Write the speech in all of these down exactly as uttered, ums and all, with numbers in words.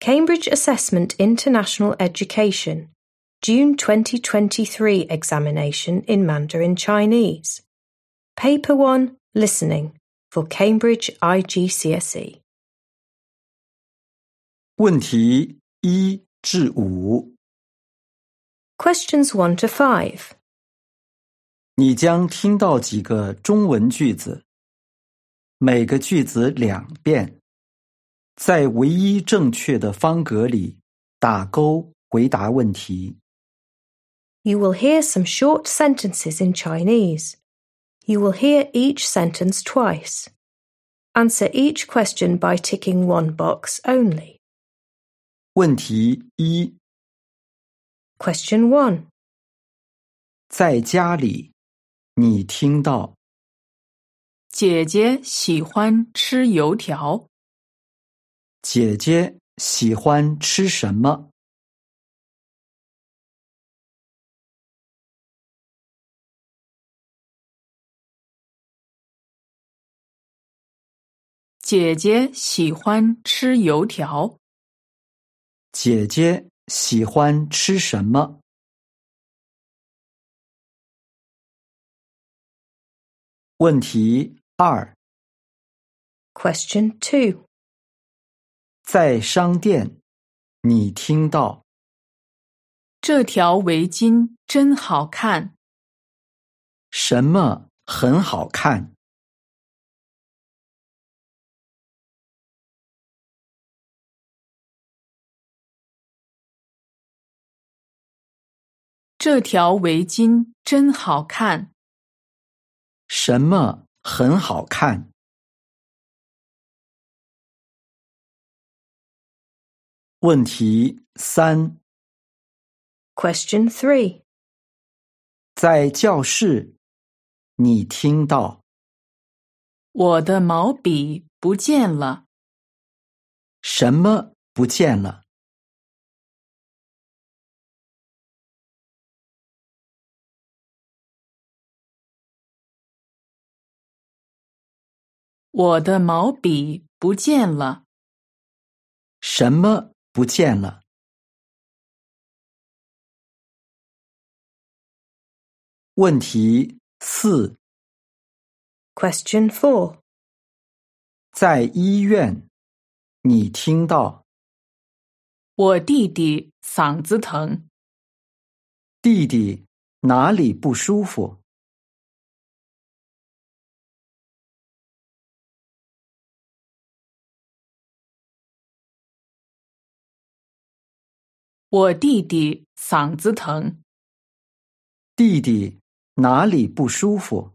Cambridge Assessment International Education, June twenty twenty-three examination in Mandarin Chinese. Paper one, Listening, for Cambridge I G C S E. 问题一至五。 Questions one to five. 你将听到几个中文句子，每个句子两遍，在唯一正确的方格里打勾回答问题。 You will hear some short sentences in Chinese. You will hear each sentence twice. Answer each question by ticking one box only. 问题一。 Question one. 在家里，你听到姐姐喜欢吃油条。 姐姐喜欢吃什么？ 姐姐喜欢吃油条。 姐姐喜欢吃什么？问题二。 Question two. 在商店，你听到这条围巾真好看。 什么很好看？ 这条围巾真好看。 什么很好看？问题三。 Question three. 在教室，你听到我的毛笔不见了。 什么不见了？ 我的毛笔不见了。 什么不见了？问题四。 Question four. 在医院，你听到我弟弟嗓子疼。 弟弟哪里不舒服？ 我弟弟嗓子疼。 弟弟哪里不舒服？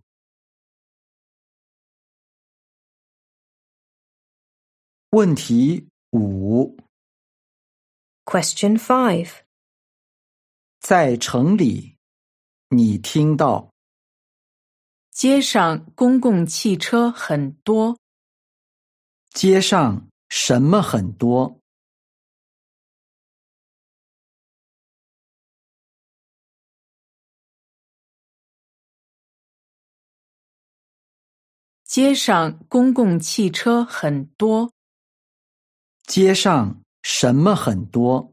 问题五。 Question five. 在城里，你听到街上公共汽车很多。 街上什么很多？ 街上公共汽车很多。 街上什么很多？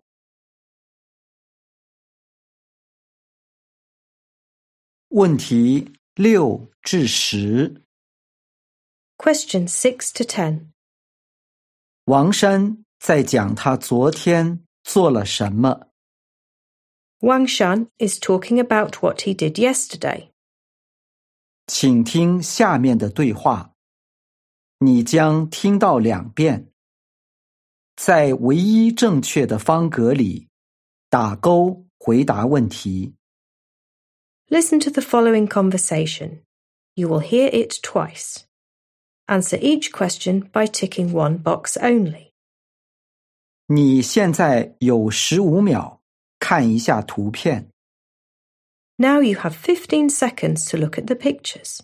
问题六至十。 Question six to ten. 王珊在讲他昨天做了什么。 Wang Shan is talking about what he did yesterday. 请听下面的对话，你将听到两遍，在唯一正确的方格里打勾回答问题。 Listen to the following conversation. You will hear it twice. Answer each question by ticking one box only. 你现在有十五秒看一下图片。 Now you have fifteen seconds to look at the pictures. .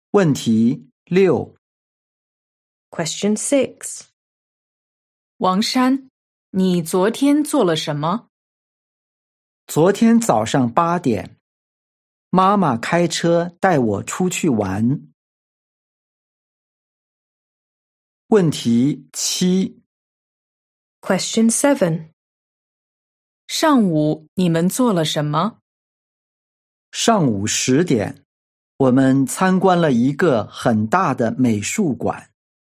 问题六。 Question six. 王珊， 你昨天做了什么？ 昨天早上八点，妈妈开车带我出去玩。问题七 Question seven. 上午你们做了什么？ 上午十点，我们参观了一个很大的美术馆。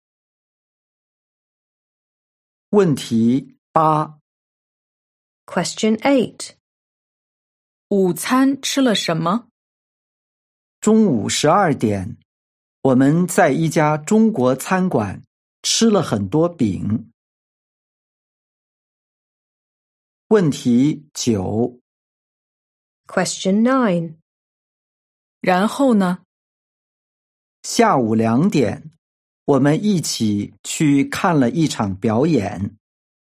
问题八 Question eight. 午餐吃了什么？ 中午十二点，我们在一家中国餐馆吃了很多饼。问题九 Question nine. 然后呢？ 下午两点，我们一起去看了一场表演。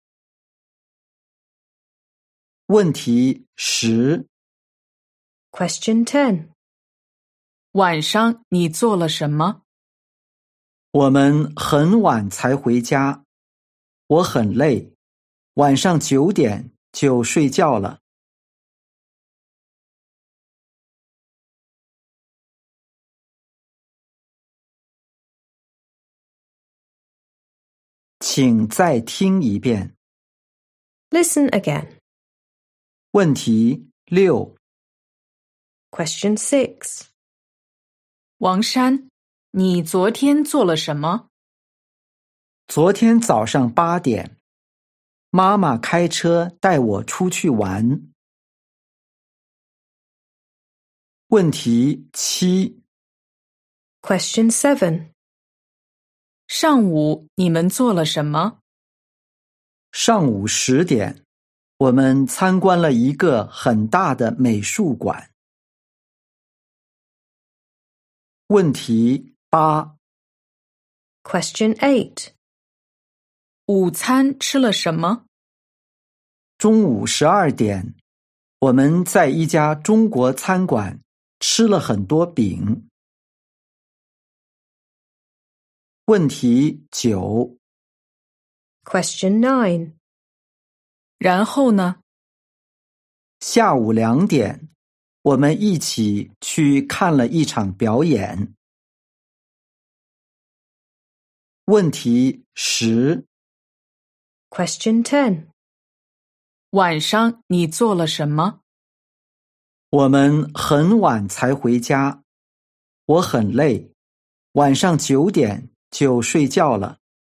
问题十 Question ten. 晚上你做了什么？ 我们很晚才回家，我很累，晚上九点就睡觉了。请再听一遍。 Listen again. 问题六 Question six. 王珊，你昨天做了什么？ 昨天早上八点，妈妈开车带我出去玩。问题七 Question seven. 上午你们做了什么？ 上午十点，我们参观了一个很大的美术馆。问题八 Question eight. 午餐吃了什么？ 中午十二点，我们在一家中国餐馆吃了很多饼。问题九 Question nine. 然后呢？ 下午两点，我们一起去看了一场表演。问题十 Question ten. 晚上你做了什么？ 我们很晚才回家，我很累，晚上九点就睡觉了。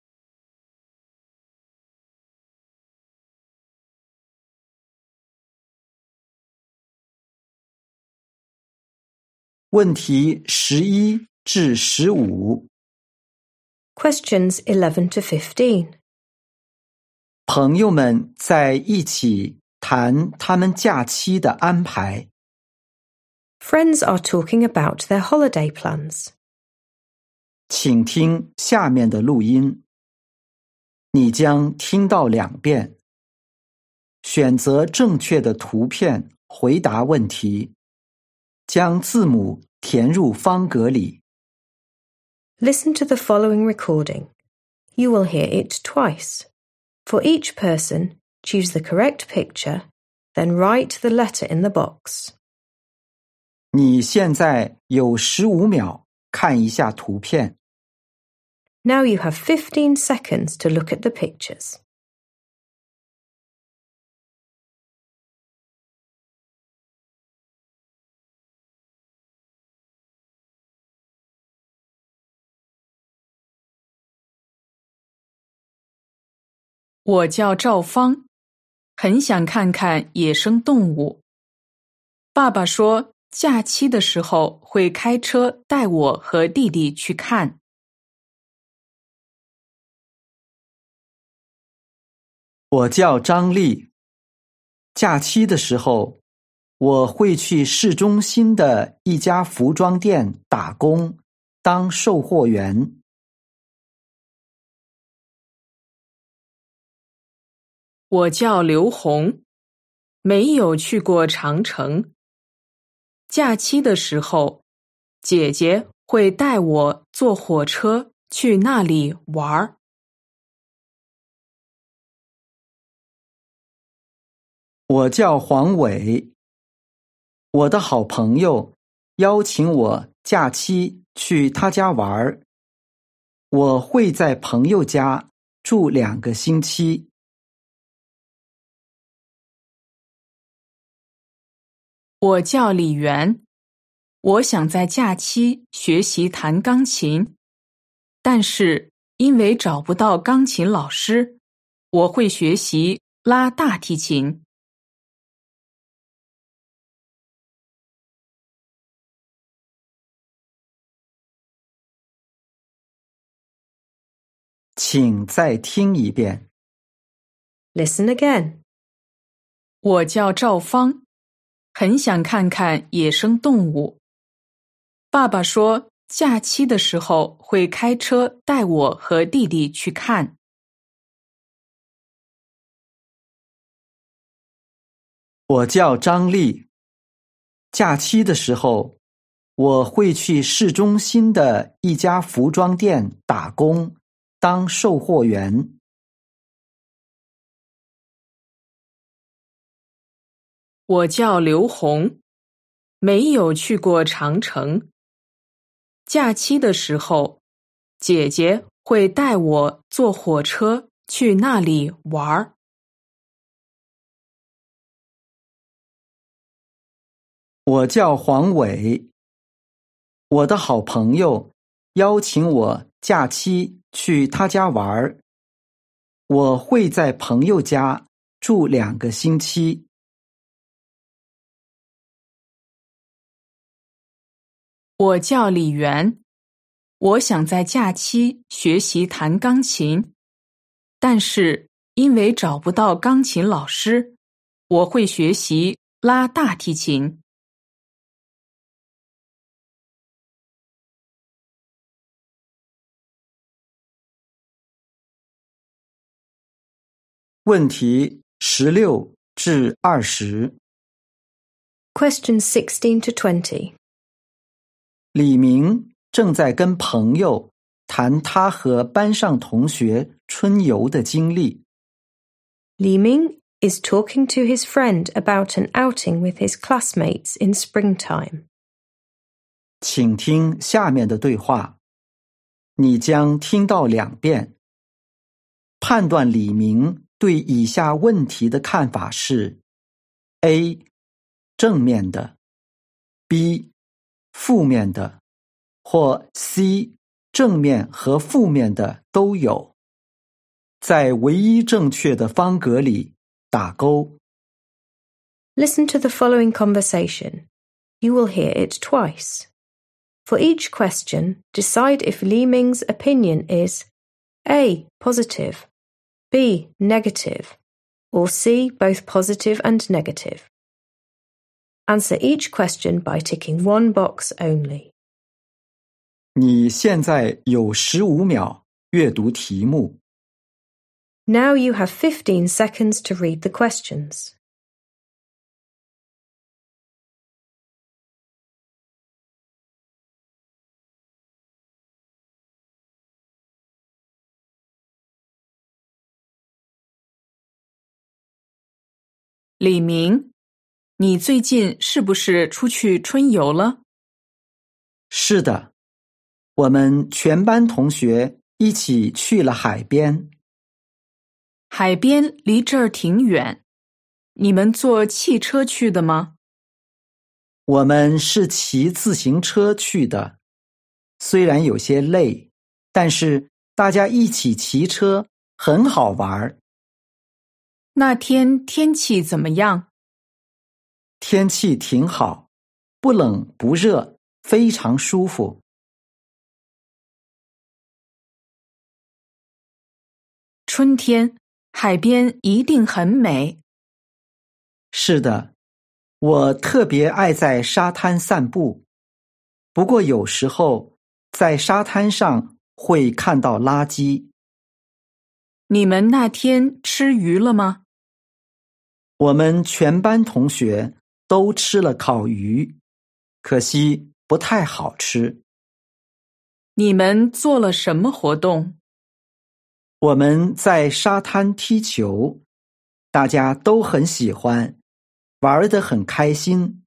问题十一至十五。 Questions eleven to fifteen. 朋友们在一起谈他们假期的安排。 Friends are talking about their holiday plans. 请听下面的录音，你将听到两遍。选择正确的图片，回答问题，将字母填入方格里。 Listen to the following recording. You will hear it twice. For each person, choose the correct picture, then write the letter in the box. 你现在有十五秒看一下图片。 Now you have fifteen seconds to look at the pictures. 我叫赵芳，很想看看野生动物。爸爸说，假期的时候会开车带我和弟弟去看。 我叫张丽，假期的时候，我会去市中心的一家服装店打工，当售货员。 我叫刘红，没有去过长城。假期的时候，姐姐会带我坐火车去那里玩儿。 我叫黄伟，我的好朋友邀请我假期去他家玩儿，我会在朋友家住两个星期。 我叫李媛，我想在假期学习弹钢琴，但是因为找不到钢琴老师，我会学习拉大提琴。 请再听一遍。 Listen again. 我叫赵芳，很想看看野生动物。爸爸说，假期的时候会开车带我和弟弟去看。 我叫张丽，假期的时候，我会去市中心的一家服装店打工，当售货员。 我叫刘红，没有去过长城。假期的时候，姐姐会带我坐火车去那里玩儿。 我叫黄伟，我的好朋友邀请我假期去他家玩儿，我会在朋友家住两个星期。 我叫李媛，我想在假期学习弹钢琴，但是因为找不到钢琴老师，我会学习拉大提琴。 问题十六至二十。 Questions sixteen to twenty. 李明正在跟朋友谈他和班上同学春游的经历。 Li Ming is talking to his friend about an outing with his classmates in springtime. 请听下面的对话，你将听到两遍。判断李明对以下问题的看法是 A. 正面的 B. 负面的或 C. 正面和负面的都有。在唯一正确的方格里打勾。 Listen to the following conversation. You will hear it twice. For each question, decide if Li Ming's opinion is A. Positive, B. Negative, or C. Both positive and negative. Answer each question by ticking one box only. 你现在有十五秒阅读题目。 Now you have fifteen seconds to read the questions. 李明，你最近是不是出去春游了？ 是的，我们全班同学一起去了海边。 海边离这儿挺远，你们坐汽车去的吗？ 我们是骑自行车去的，虽然有些累，但是大家一起骑车很好玩。 那天天气怎么样？ 天气挺好，不冷不热，非常舒服。 春天，海边一定很美。 是的，我特别爱在沙滩散步，不过有时候在沙滩上会看到垃圾。 你们那天吃鱼了吗？ 我们全班同学都吃了烤鱼，可惜不太好吃。 你们做了什么活动？ 我们在沙滩踢球，大家都很喜欢， 玩得很开心。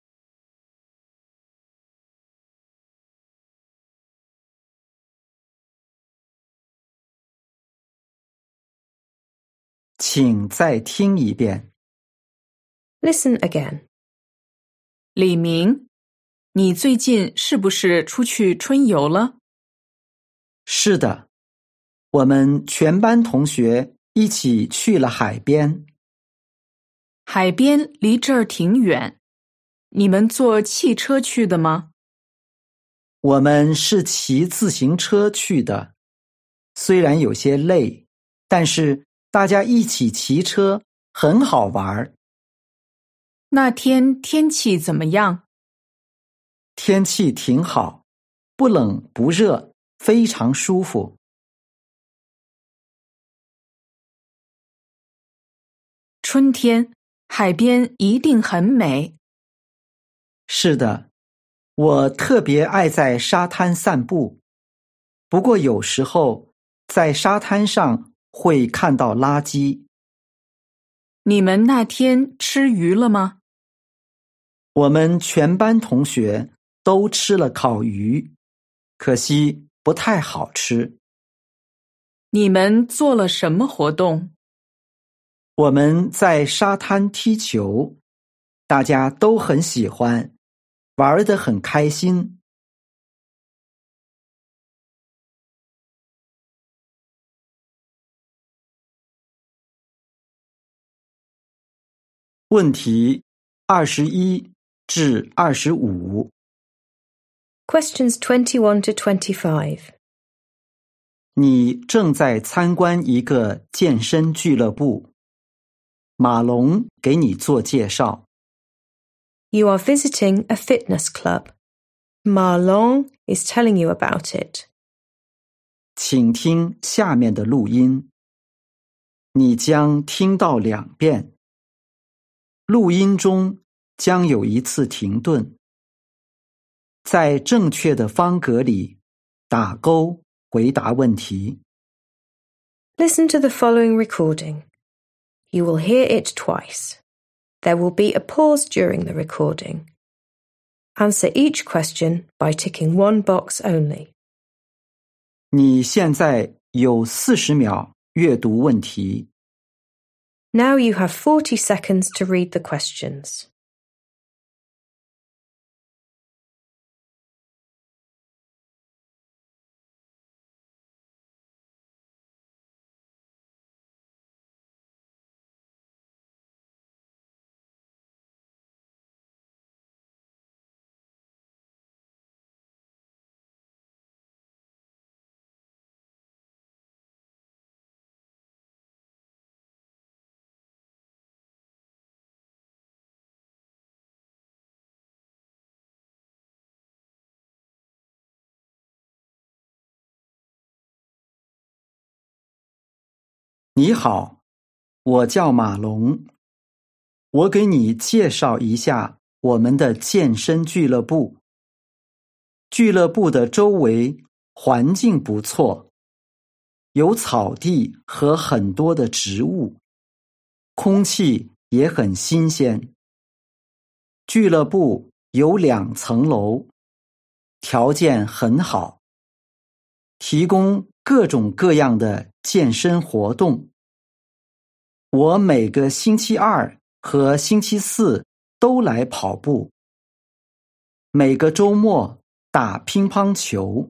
请再听一遍。 Listen again. 李明，你最近是不是出去春游了？ 是的，我们全班同学一起去了海边。 海边离这儿挺远，你们坐汽车去的吗？ 我们是骑自行车去的，虽然有些累，但是大家一起骑车很好玩。 那天天气怎么样？ 天气挺好，不冷不热，非常舒服。 春天，海边一定很美。 是的，我特别爱在沙滩散步，不过有时候在沙滩上会看到垃圾。 你们那天吃鱼了吗？ 我们全班同学都吃了烤鱼，可惜不太好吃。 你们做了什么活动？ 我们在沙滩踢球，大家都很喜欢，玩得很开心。问题二十一至二十五。 Questions twenty-one to twenty-five. 你正在参观一个健身俱乐部，马龙给你做介绍。 You are visiting a fitness club. Marlon is telling you about it. 请听下面的录音，你将听到两遍。录音中将有一次停顿，在正确的方格里打勾回答问题。 Listen to the following recording. You will hear it twice. There will be a pause during the recording. Answer each question by ticking one box only. 你现在有四十秒阅读问题。 Now you have forty seconds to read the questions. 你好，我叫马龙。我给你介绍一下我们的健身俱乐部。俱乐部的周围环境不错，有草地和很多的植物，空气也很新鲜。俱乐部有两层楼，条件很好，提供各种各样的健身活动。我每个星期二和星期四都来跑步，每个周末打乒乓球。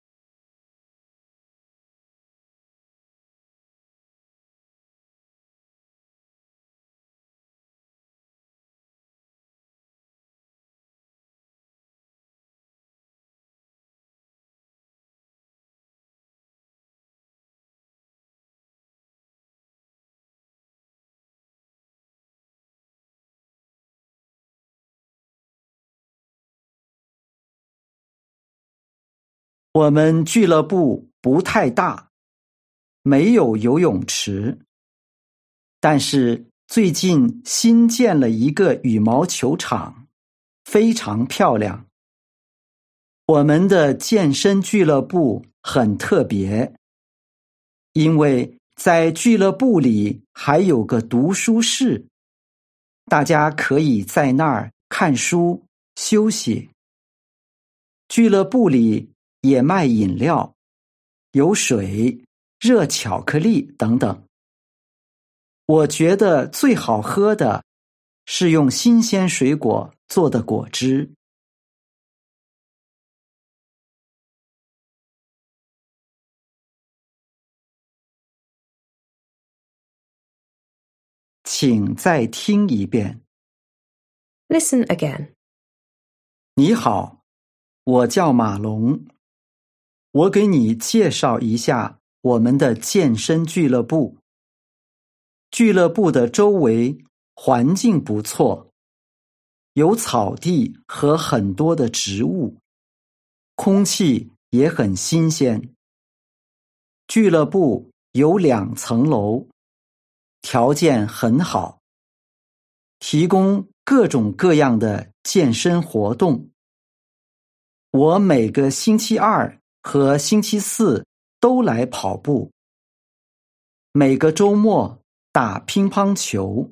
我们俱乐部不太大，没有游泳池，但是最近新建了一个羽毛球场，非常漂亮。我们的健身俱乐部很特别，因为在俱乐部里还有个读书室， 大家可以在那儿看书、休息。俱乐部里也卖饮料，有水、热巧克力等等。我觉得最好喝的是用新鲜水果做的果汁。请再听一遍。 Listen again. 你好，我叫马龙。我给你介绍一下我们的健身俱乐部。俱乐部的周围环境不错，有草地和很多的植物，空气也很新鲜。俱乐部有两层楼，条件很好，提供各种各样的健身活动。我每个星期二和星期四都来跑步，每个周末打乒乓球。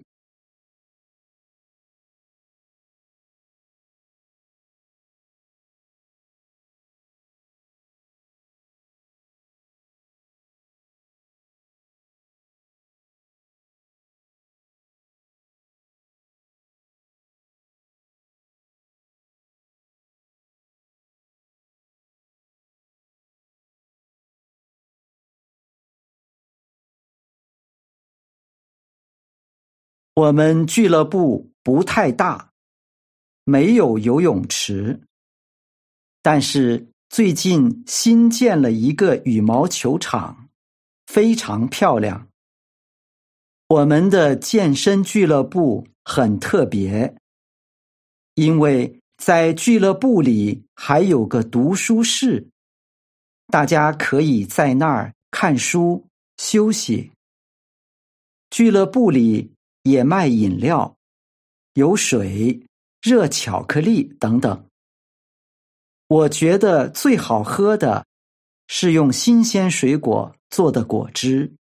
我们俱乐部不太大，没有游泳池，但是最近新建了一个羽毛球场，非常漂亮。我们的健身俱乐部很特别，因为在俱乐部里还有个读书室，大家可以在那儿看书、休息。俱乐部里也卖饮料，有水、热巧克力等等。我觉得最好喝的是用新鲜水果做的果汁。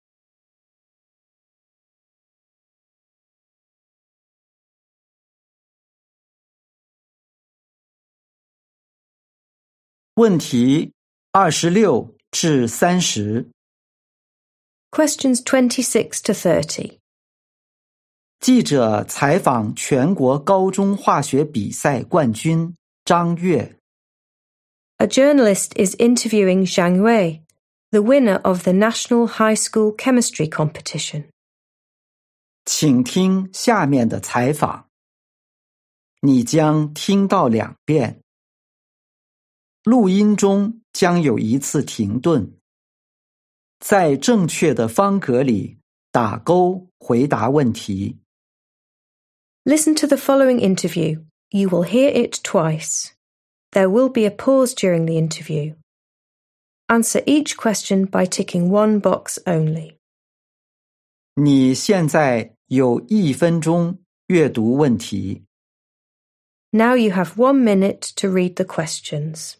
问题二十六至三十。 Questions twenty-six to thirty. 记者采访全国高中化学比赛冠军张悦。 A journalist is interviewing Zhang Rui, the winner of the National High School Chemistry Competition. 请听下面的采访，你将听到两遍。录音中将有一次停顿，在正确的方格里打勾回答问题。 Listen to the following interview. You will hear it twice. There will be a pause during the interview. Answer each question by ticking one box only. 你现在有一分钟阅读问题。 Now you have one minute to read the questions.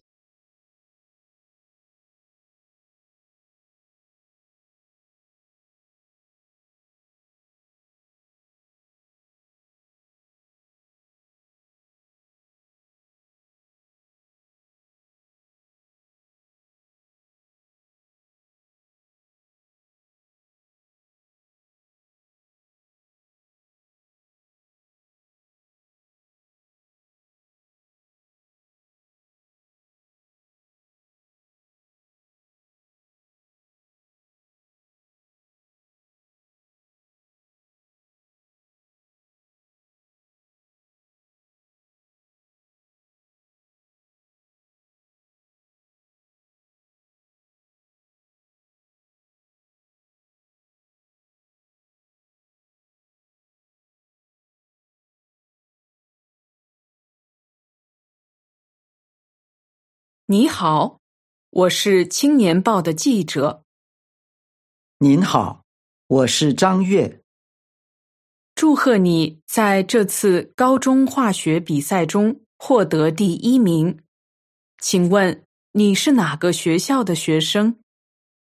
你好，我是青年报的记者。 您好，我是张悦。 祝贺你在这次高中化学比赛中获得第一名。请问你是哪个学校的学生？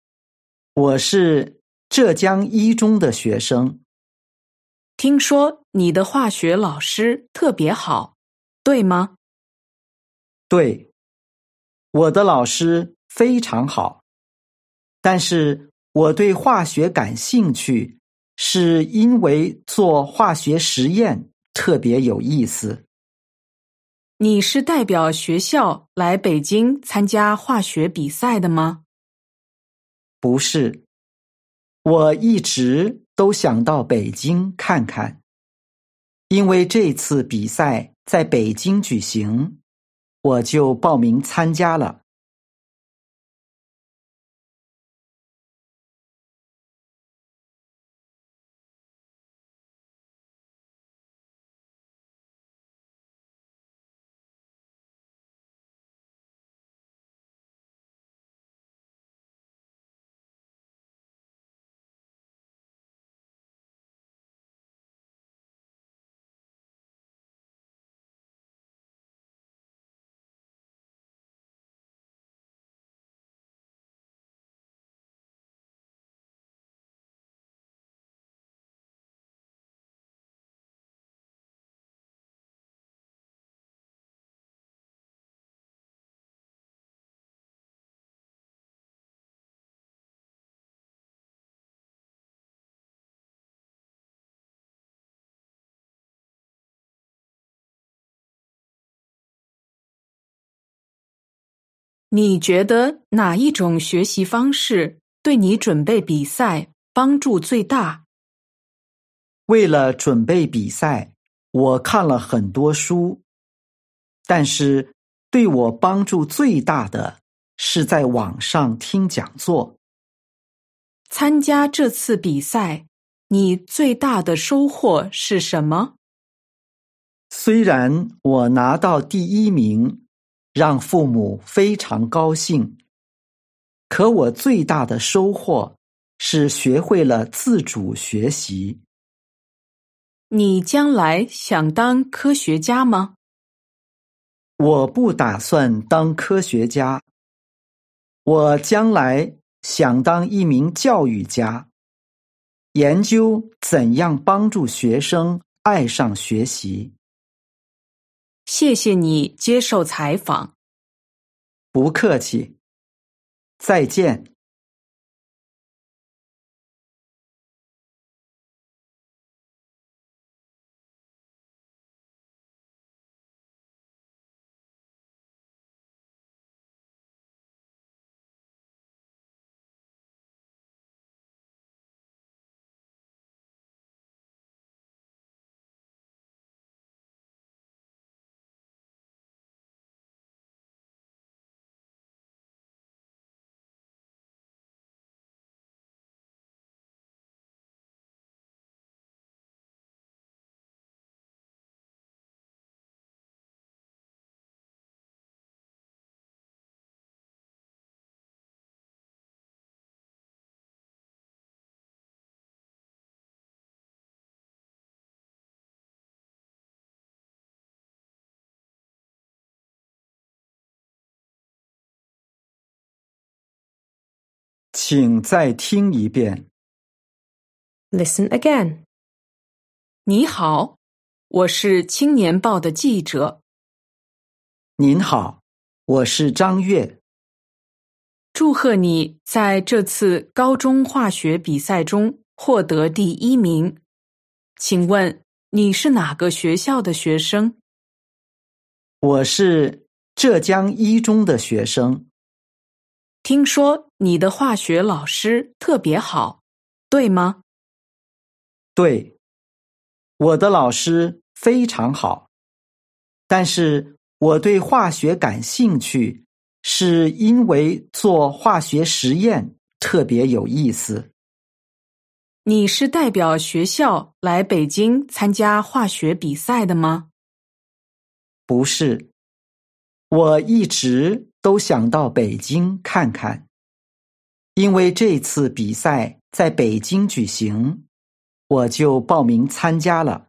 我是浙江一中的学生。 听说你的化学老师特别好，对吗？ 对，我的老师非常好，但是我对化学感兴趣，是因为做化学实验特别有意思。 你是代表学校来北京参加化学比赛的吗？ 不是，我一直都想到北京看看，因为这次比赛在北京举行，我就报名参加了。 你觉得哪一种学习方式对你准备比赛帮助最大？ 为了准备比赛，我看了很多书，但是对我帮助最大的是在网上听讲座。 参加这次比赛，你最大的收获是什么？ 虽然我拿到第一名，让父母非常高兴，可我最大的收获是学会了自主学习。 你将来想当科学家吗？ 我不打算当科学家，我将来想当一名教育家，研究怎样帮助学生爱上学习。 谢谢你接受采访。 不客气，再见。请再听一遍。 Listen again. 你好，我是青年报的记者。 您好，我是张悦。 祝贺你在这次高中化学比赛中获得第一名。请问你是哪个学校的学生？ 我是浙江一中的学生。 听说你的化学老师特别好，对吗？ 对，我的老师非常好，但是我对化学感兴趣，是因为做化学实验特别有意思。 你是代表学校来北京参加化学比赛的吗？ 不是，我一直都想到北京看看，因为这次比赛在北京举行，我就报名参加了。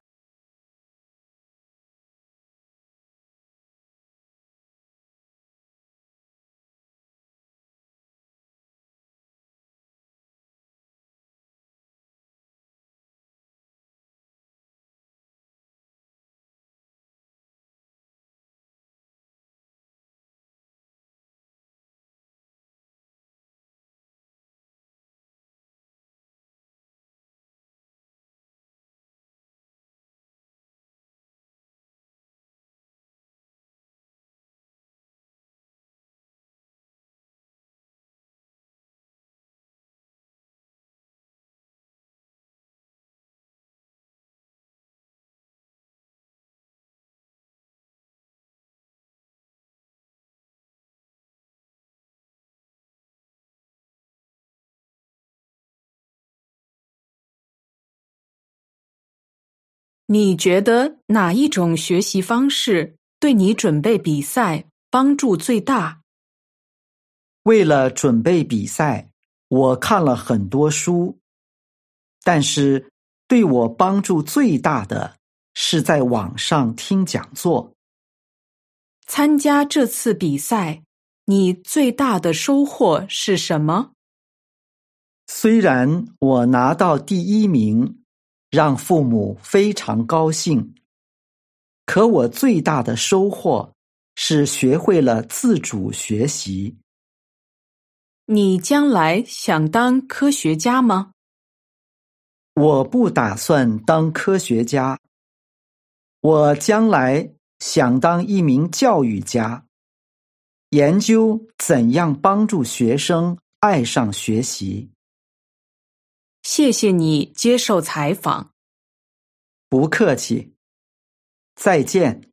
你觉得哪一种学习方式对你准备比赛帮助最大？ 为了准备比赛，我看了很多书，但是对我帮助最大的是在网上听讲座。 参加这次比赛，你最大的收获是什么？ 虽然我拿到第一名，让父母非常高兴，可我最大的收获是学会了自主学习。 你将来想当科学家吗？ 我不打算当科学家，我将来想当一名教育家，研究怎样帮助学生爱上学习。 谢谢你接受采访。 不客气，再见。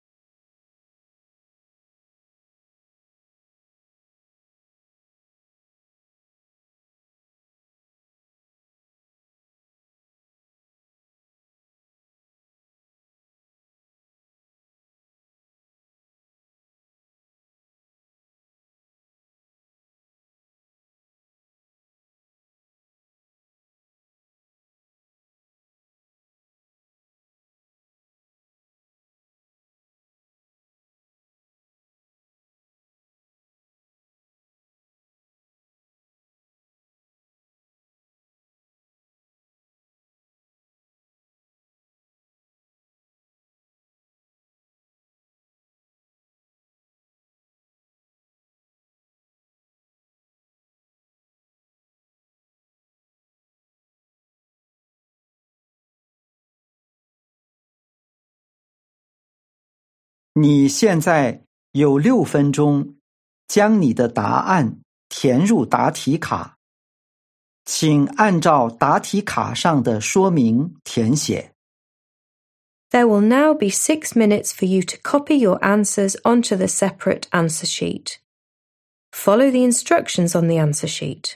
你现在有六分钟，将你的答案填入答题卡，请按照答题卡上的说明填写。 There will now be six minutes for you to copy your answers onto the separate answer sheet. Follow the instructions on the answer sheet.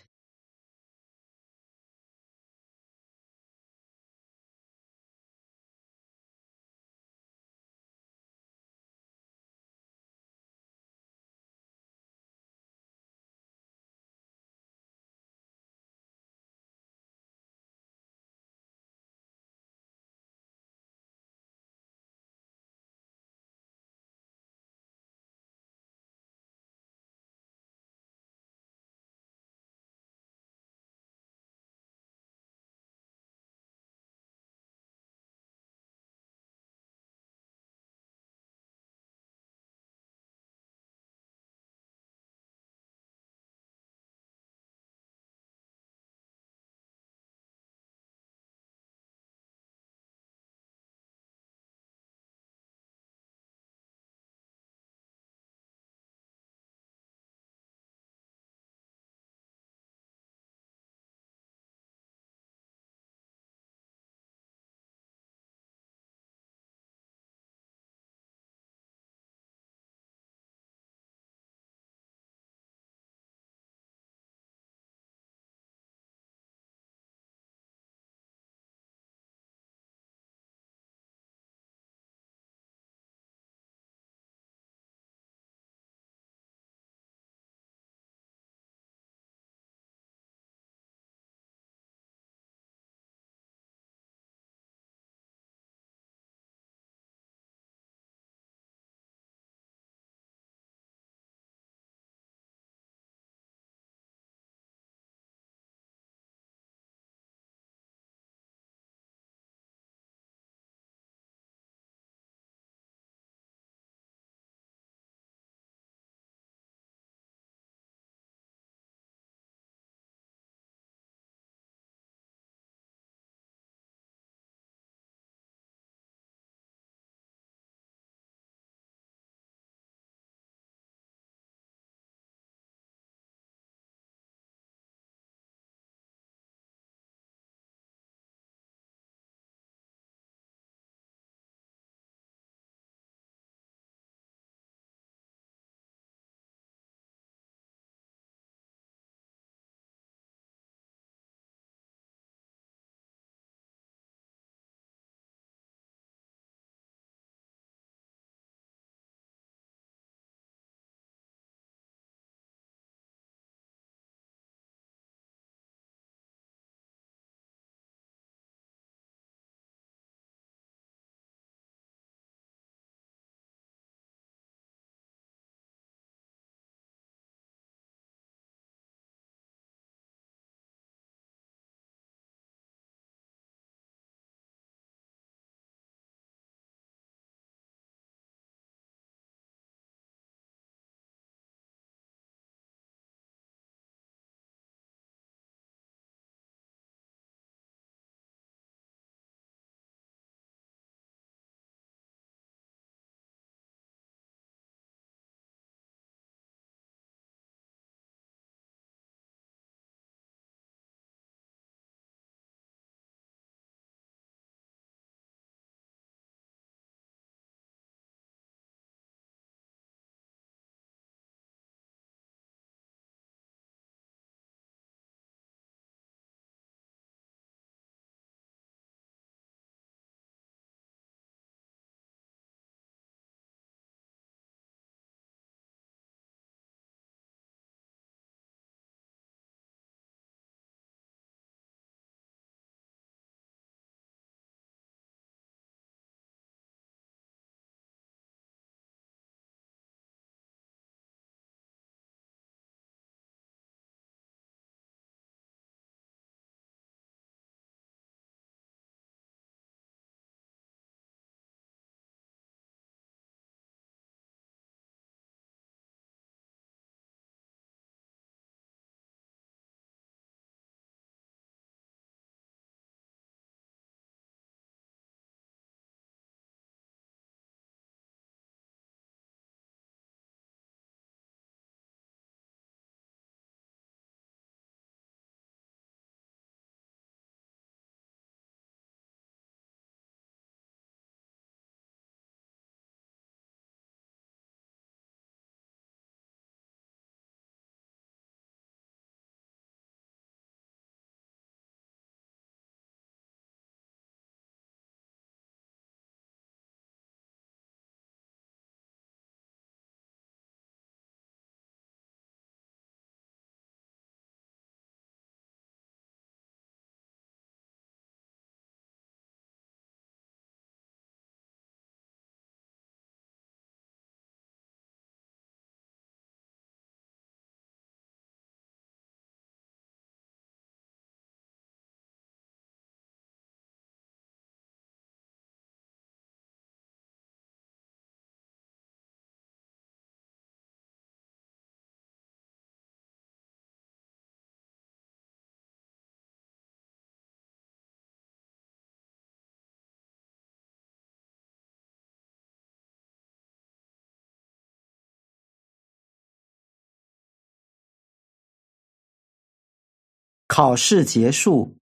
考试结束，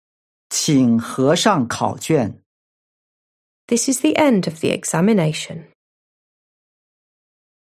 请合上考卷。 This is the end of the examination.